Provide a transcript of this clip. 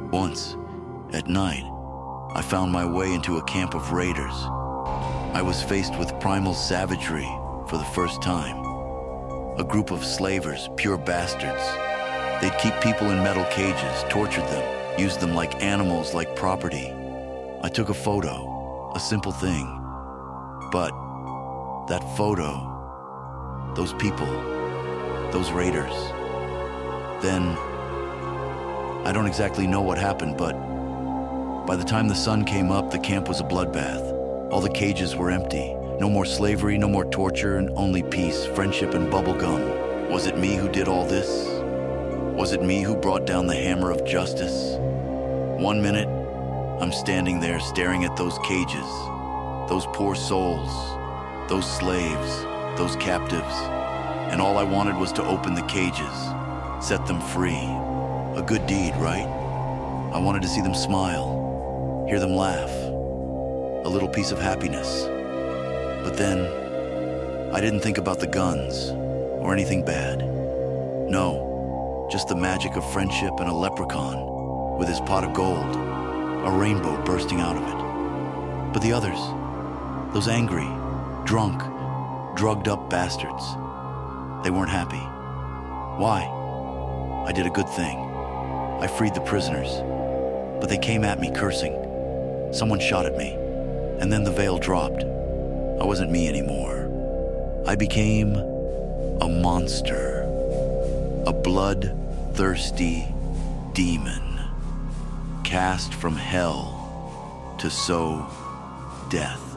Once, at night, I found my way into a camp of raiders. I was faced with primal savagery for the first time. A group of slavers, pure bastards. They'd keep people in metal cages, tortured them, used them like animals, like property. I took a photo, a simple thing. But that photo, those people, those raiders, then I don't exactly know what happened, but by the time the sun came up, the camp was a bloodbath. All the cages were empty. No more slavery, no more torture, and only peace, friendship, and bubblegum. Was it me who did all this? Was it me who brought down the hammer of justice? 1 minute, I'm standing there staring at those cages, those poor souls, those slaves, those captives, and all I wanted was to open the cages, set them free. A good deed, right? I wanted to see them smile, hear them laugh, a little piece of happiness. But then, I didn't think about the guns or anything bad. No, just the magic of friendship and a leprechaun with his pot of gold, a rainbow bursting out of it. But the others, those angry, drunk, drugged-up bastards, they weren't happy. Why? I did a good thing. I freed the prisoners, but they came at me cursing. Someone shot at me, and then the veil dropped. I wasn't me anymore. I became a monster, a blood-thirsty demon, cast from hell to sow death.